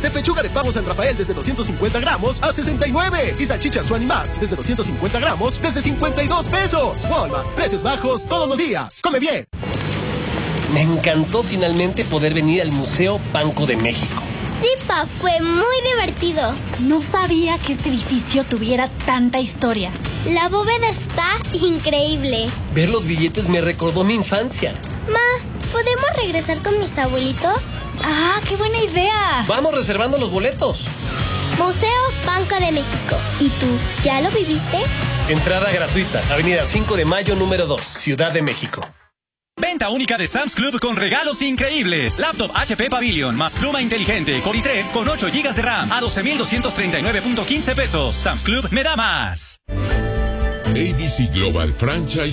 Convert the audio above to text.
De pechuga de pavo San Rafael desde 250 gramos a 69. Y salchichas Swan y Max desde 250 gramos desde 52 pesos. Walmart, precios bajos todos los días. Come bien. Me encantó finalmente poder venir al Museo Banco de México. Sí, Pa, fue muy divertido. No sabía que este edificio tuviera tanta historia. La bóveda está increíble. Ver los billetes me recordó mi infancia. Ma, ¿podemos regresar con mis abuelitos? ¡Ah, qué buena idea! Vamos reservando los boletos. Museo Banco de México. ¿Y tú, ya lo viviste? Entrada gratuita, Avenida 5 de Mayo, número 2, Ciudad de México. Venta única de Sam's Club con regalos increíbles. Laptop HP Pavilion más pluma inteligente Core i3 con 8 GB de RAM a 12,239.15 pesos. Sam's Club me da más. ABC Global Franchise